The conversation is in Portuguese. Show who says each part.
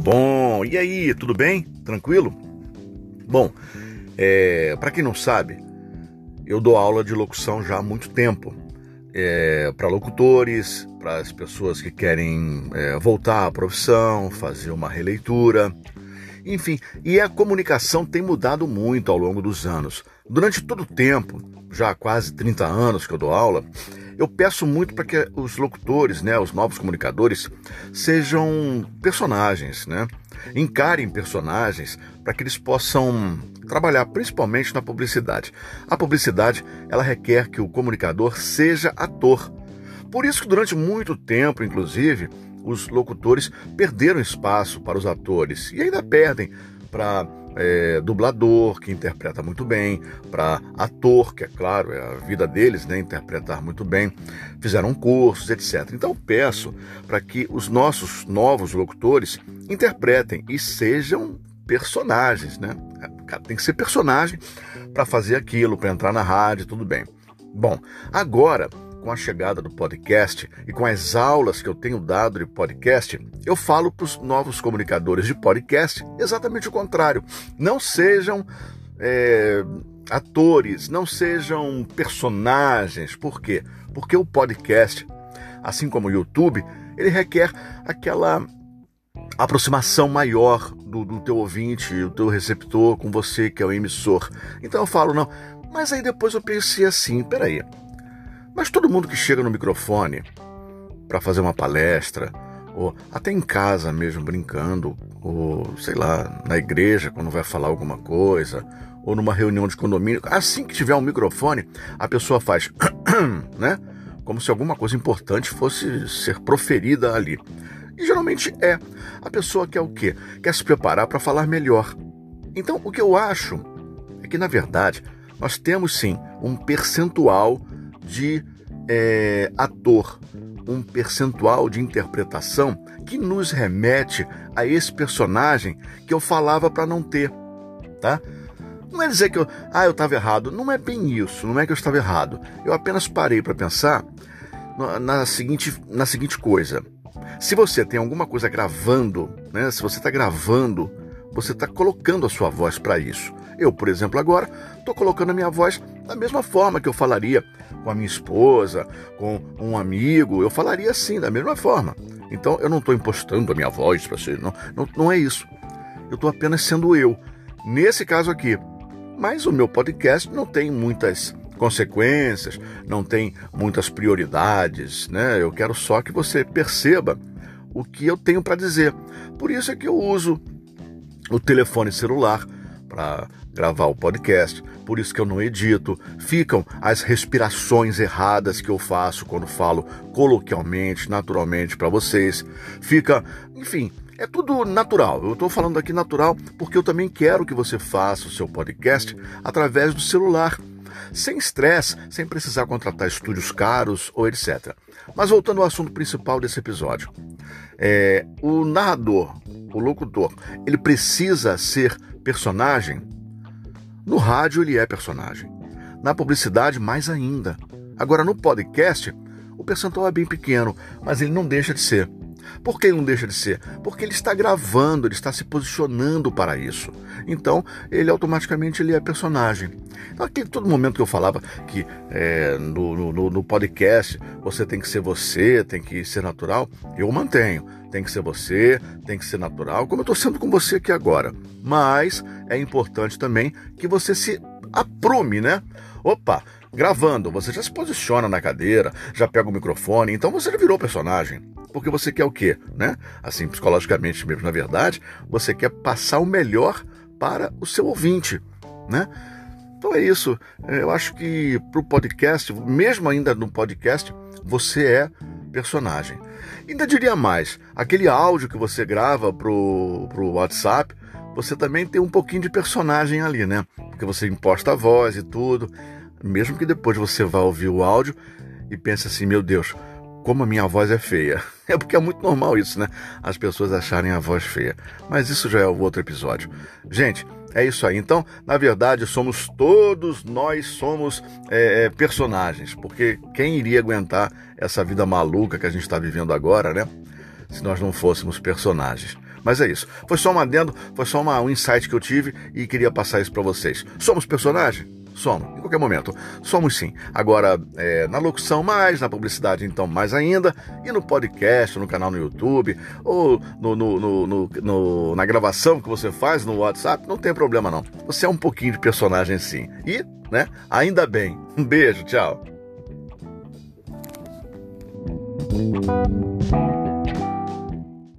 Speaker 1: Bom, e aí, tudo bem? Tranquilo? Bom, para quem não sabe, eu dou aula de locução já há muito tempo. Para locutores, para as pessoas que querem voltar à profissão, fazer uma releitura, enfim. E a comunicação tem mudado muito ao longo dos anos. Durante todo o tempo, já há quase 30 anos que eu dou aula, eu peço muito para que os locutores, os novos comunicadores, sejam personagens, encarem personagens para que eles possam trabalhar principalmente na publicidade. A publicidade, ela requer que o comunicador seja ator. Por isso que durante muito tempo, inclusive, os locutores perderam espaço para os atores e ainda perdem para dublador, que interpreta muito bem, para ator, que é claro, é a vida deles, interpretar muito bem, fizeram cursos, etc. Então eu peço para que os nossos novos locutores interpretem e sejam personagens, Cara, tem que ser personagem para fazer aquilo, para entrar na rádio, tudo bem. Bom, agora, com a chegada do podcast e com as aulas que eu tenho dado de podcast, eu falo para os novos comunicadores de podcast exatamente o contrário. Não sejam atores, não sejam personagens. Por quê? Porque o podcast, assim como o YouTube, ele requer aquela aproximação maior do teu ouvinte, do teu receptor com você, que é o emissor. Então eu falo, não. Mas aí depois eu pensei assim, peraí. Mas todo mundo que chega no microfone para fazer uma palestra, ou até em casa mesmo brincando, ou sei lá, na igreja quando vai falar alguma coisa, ou numa reunião de condomínio, assim que tiver um microfone, a pessoa faz, como se alguma coisa importante fosse ser proferida ali. E geralmente a pessoa quer o quê? Quer se preparar para falar melhor. Então o que eu acho é que na verdade nós temos sim um percentual de ator, um percentual de interpretação que nos remete a esse personagem que eu falava para não ter, tá? Não é dizer que eu estava errado, não é bem isso, não é que eu estava errado. Eu apenas parei para pensar na seguinte coisa. Se você tem alguma coisa gravando, se você está gravando, você está colocando a sua voz para isso. Eu, por exemplo, agora estou colocando a minha voz da mesma forma que eu falaria com a minha esposa, com um amigo, eu falaria assim, da mesma forma. Então eu não estou impostando a minha voz para você, não é isso. Eu estou apenas sendo eu, nesse caso aqui. Mas o meu podcast não tem muitas consequências, não tem muitas prioridades, Eu quero só que você perceba o que eu tenho para dizer. Por isso é que eu uso o telefone celular para gravar o podcast, por isso que eu não edito. Ficam as respirações erradas que eu faço quando falo coloquialmente, naturalmente para vocês. Enfim, é tudo natural. Eu estou falando aqui natural porque eu também quero que você faça o seu podcast através do celular, sem estresse, sem precisar contratar estúdios caros ou etc. Mas voltando ao assunto principal desse episódio, o narrador, o locutor, ele precisa ser personagem? No rádio ele é personagem, na publicidade mais ainda. Agora no podcast o percentual é bem pequeno, mas ele não deixa de ser. Por que ele não deixa de ser? Porque ele está gravando, ele está se posicionando para isso. Então, ele automaticamente ele é personagem. Então, aqui, todo momento que eu falava que no podcast você, tem que ser natural, eu mantenho. Tem que ser você, tem que ser natural, como eu estou sendo com você aqui agora. Mas é importante também que você se aprume, Opa, gravando, você já se posiciona na cadeira, já pega o microfone, então você já virou personagem. Porque você quer o quê, Assim, psicologicamente mesmo, na verdade, você quer passar o melhor para o seu ouvinte, Então é isso. Eu acho que para o podcast, mesmo ainda no podcast, você é personagem. Ainda diria mais, aquele áudio que você grava pro WhatsApp, você também tem um pouquinho de personagem ali, Porque você imposta a voz e tudo, mesmo que depois você vá ouvir o áudio e pense assim, meu Deus, como a minha voz é feia. É porque é muito normal isso, As pessoas acharem a voz feia. Mas isso já é outro episódio. Gente, é isso aí. Então, na verdade, nós somos personagens. Porque quem iria aguentar essa vida maluca que a gente está vivendo agora, se nós não fôssemos personagens? Mas é isso. Foi só um adendo, foi só um insight que eu tive e queria passar isso para vocês. Somos personagem? Somos, em qualquer momento. Somos sim. Agora, na locução mais, na publicidade então mais ainda, e no podcast, no canal no YouTube, ou na gravação que você faz no WhatsApp, não tem problema não. Você é um pouquinho de personagem sim. E, né, ainda bem. Um beijo, tchau.